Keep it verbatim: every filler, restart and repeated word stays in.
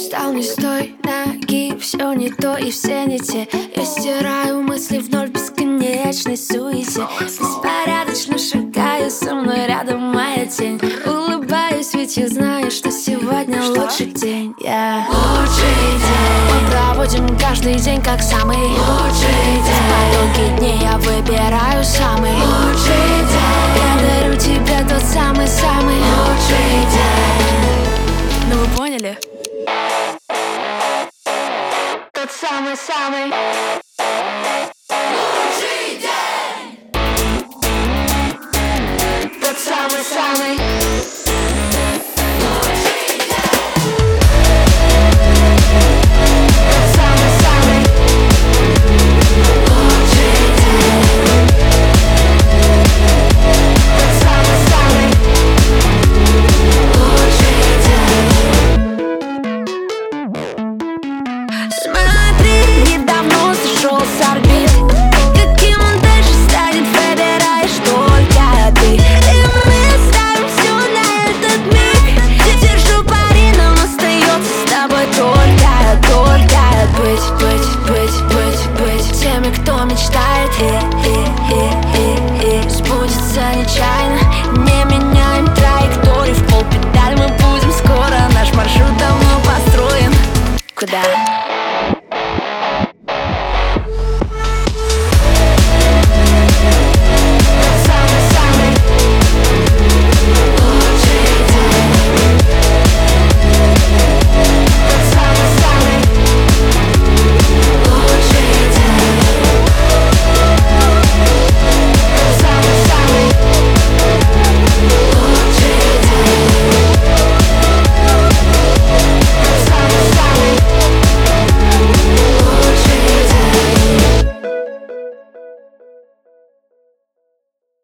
Встал не с той ноги, все не то и все не те. Я стираю мысли вновь в бесконечной суете. Беспорядочно шагаю, со мной рядом моя тень. Улыбаюсь, ведь я знаю, что сегодня лучший день. Я лучший день. Мы проводим каждый день как самый лучший день. В потоке дней я выбираю самый лучший день. Я дарю тебе тот самый-самый лучший день.